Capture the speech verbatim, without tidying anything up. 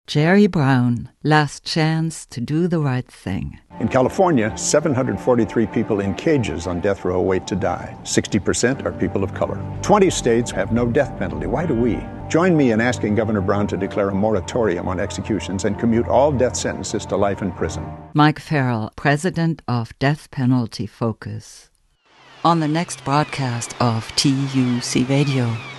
Jerry Brown, Last Chance to Do the Right Thing. In California, seven hundred forty-three people in cages on death row wait to die. sixty percent are people of color. twenty states have no death penalty. Why do we? Join me in asking Governor Brown to declare a moratorium on executions and commute all death sentences to life in prison. Mike Farrell, president of Death Penalty Focus. On the next broadcast of T U C Radio.